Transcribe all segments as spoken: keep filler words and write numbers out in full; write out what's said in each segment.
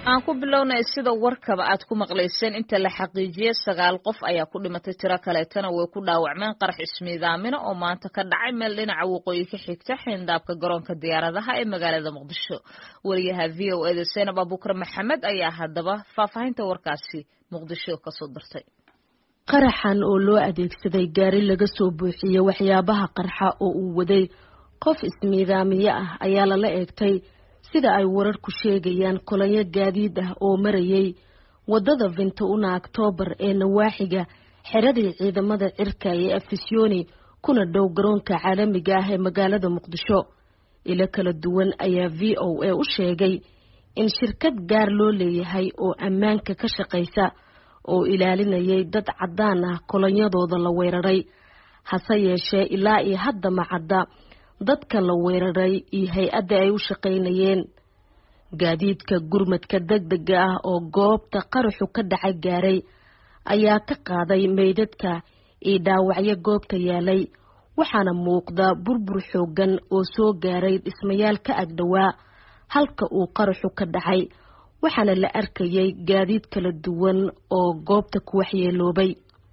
aan ku bilownay sida warkaba aad ku maqlayseen inta la xaqiijiyay sagaal qof ayaa ku dhimatay tiro kaleetana way ku dhaawacmeen qarax ismiidaamina oo maanta ka dhacay meel dhinaca waqooyi ka xigta xindaabka garoonka diyaaradaha ee magaalada Muqdisho. Wariyaha V O A da Seenab Abuukar Maxamed ayaa haddaba faahfaahinta warkaasi Muqdisho ka soo dirtay. qaraxan oo loo adeegsaday gaari laga soo buuxiyay waxyaabaha qarxa oo uu waday qof ismiidaamiye ah ayaa la eegtay sida ay wararku sheegayaan kolonyo gaadiid ah oo marayay wadada Vintouna October ee nawaaxiga xeradii ciidamada cirka ee Afisyooni kuna dhow garoonka caalamiga ah ee magaalada Muqdisho. ila kala duwan ayaa V O A u sheegay in shirkad gaar loo leeyahay oo ammaanka ka shaqeysa oo ilaalinayay dad cadaan ah kolonyadooda la weeraray, hase yeeshee ilaa iyo hadda ma cadda dadka la weeraray iyo hay-adda ay u shaqaynayeen. gaadiidka gurmadka degdega ah oo goobta qaraxu ka dhacay gaaray ayaa ka qaaday meydadka iyo dhaawacyo goobta yaalay, waxaana muuqda burbur xoogan oo soo gaaray dhismayaal ka agdhawaa halka uu qaraxu ka dhacay, waxaana la arkayay gaadiid kala duwan oo goobta ku waxyeeloobay.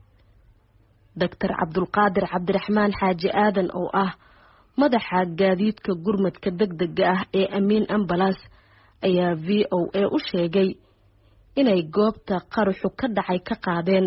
Doctor Cabdulqaadir Cabdiraxmaan Xaaji Aadan oo ah madaxa gaadiidka gurmadka degdega ah ee Amiin Ambulance ayaa V O A u sheegay inay goobta qaraxu ka dhacay ka qaadeen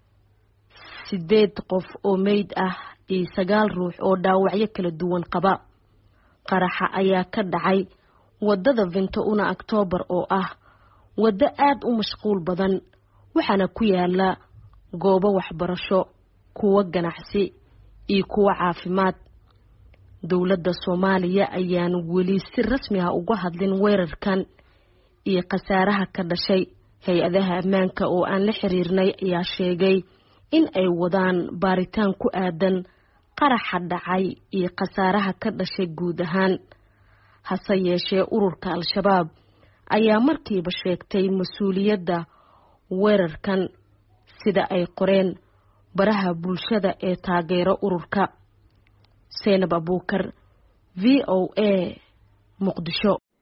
sideed qof oo meyd ah iyo sagaal ruux oo dhaawacyo kala duwan qaba. qaraxa ayaa ka dhacay wadada Vintouna October oo ah wada aad u mashquul badan, waxaana ku yaala goobo waxbarasho, kuwa ganacsi iyo kuwa caafimaad. dowladda Soomaaliya ayaan weli si rasmi ah uga hadlin weerarkan iyo khasaaraha ka dhashay. hay-adaha ammaanka oo aan la xiriirnay ayaa sheegay in ay wadaan baaritaan ku aadan qaraxa dhacay iyo khasaaraha ka dhashay guud ahaan. hase yeeshee ururka Al-Shabaab ayaa markiiba sheegtay mas-uuliyadda weerarkan sida ay qoreen baraha bulshada ee taageero ururka. Seenab Abuukar, V O A, Muqdisho.